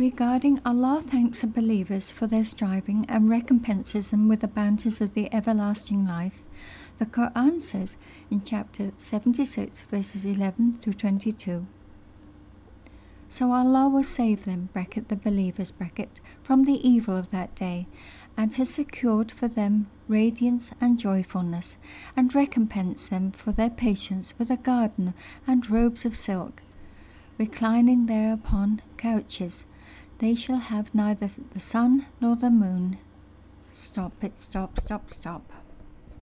Regarding Allah thanks the believers for their striving and recompenses them with the bounties of the everlasting life, the Quran says in chapter 76 verses 11 through 22. So Allah will save them, the believers, from the evil of that day, and has secured for them radiance and joyfulness, and recompense them for their patience with a garden and robes of silk. Reclining there upon couches, they shall have neither the sun nor the moon. Stop.